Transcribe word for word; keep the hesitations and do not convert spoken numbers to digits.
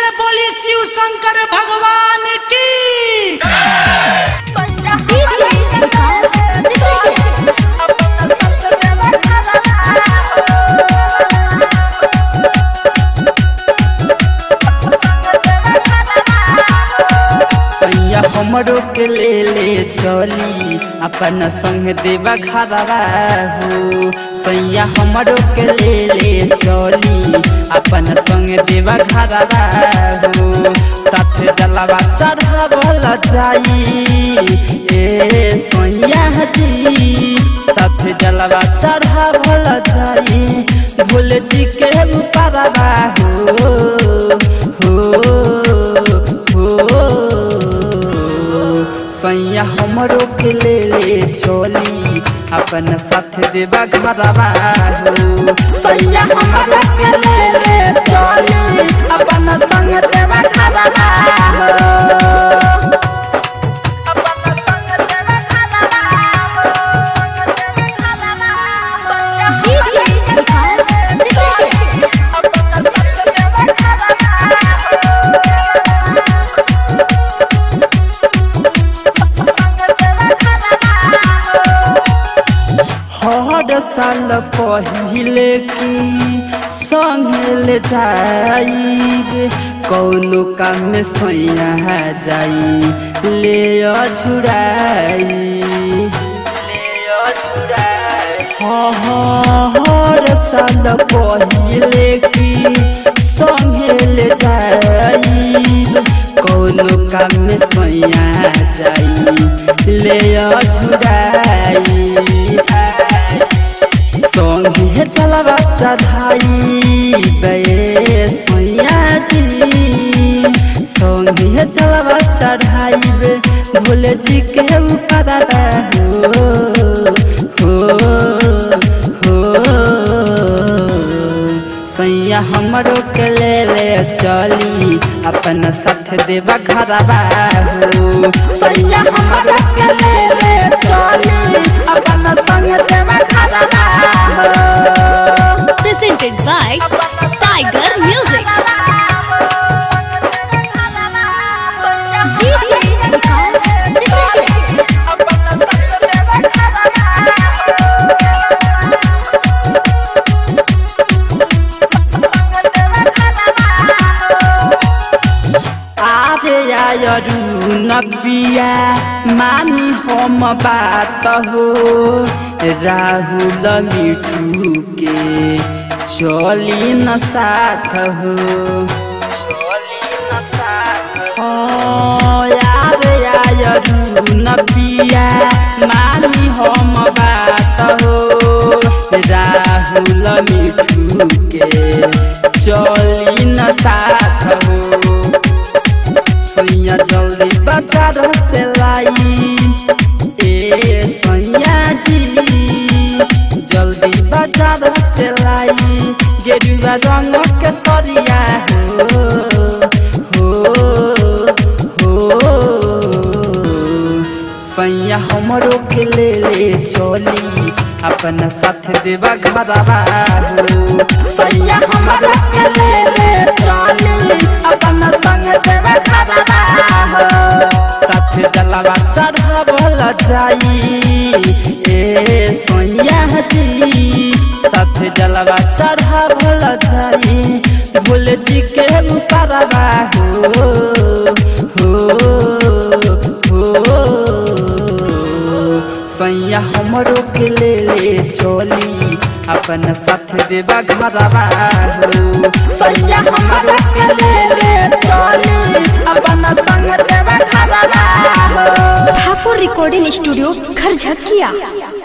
बोली शिव शंकर भगवान की। हमरो के ले ले चली अपन संग देवा घरवा हो। सैया हमरो के ले ले चली अपन संग देवा घरवा हो। साथ जलवा चढ़ावल जाई ए सैया जी, साथ जलवा चढ़ावल जाई भोले जी के ऊपरवा हो हो हो। सैया हमरो के ले ले चली अपन साथ देवा घरवा हो। सैया हमरो के ले ले चली अपन संग देवा घरवा हो। हर साल पहिले की संगे ले जाइब, कौनो काम में सैया जाई ले छुड़ाई ले छुड़ाई। हर साल पहिले की संगे ले जाइब, कौनो काम में सैया जाई ले छुड़ाई। संगे चलवा चढ़ाई बे सैया जी, संगे चलवा चढ़ाई बे भोले जी के ऊपर हो हो हो। सैया हमरो के ले ले चली अपन साथ देवा घरवा हो। सैया हमरो के ले ले चली अपन संग देवा घरवा हो। Presented by Tiger Music. D J Vikas Secret. यारू नबिया मानी हम बात हो। राहुल मिठू के चली न साथ हो, चली न साथ हो। यार यारू नबिया मानी हम बात हो। राहुल मिठू के चली न साथ हो। सैया जल्दी बाजार से लाई ए सैया जी, जल्दी बाजार से लाई गेरुआ रंग के सरिया हो हो हो। सैया हमरो के ले ले चली अपन साथ देवा घरवा हो। सैया हमरो के ले ले चली अपन संग देवा घरवा हो। साथ जलवा चढ़ावल जाई ए सैया जी, साथ जलवा चढ़ावल जाई भोले जी के ऊपरवा हो हो हो। सैया हमरो के ले ले चली अपन साथ देवा घरवा हो। सैया हमरो के ले ले चली अपन संग देवा घरवा हो। ठाकुर रिकॉर्डिंग स्टूडियो घर झकिया।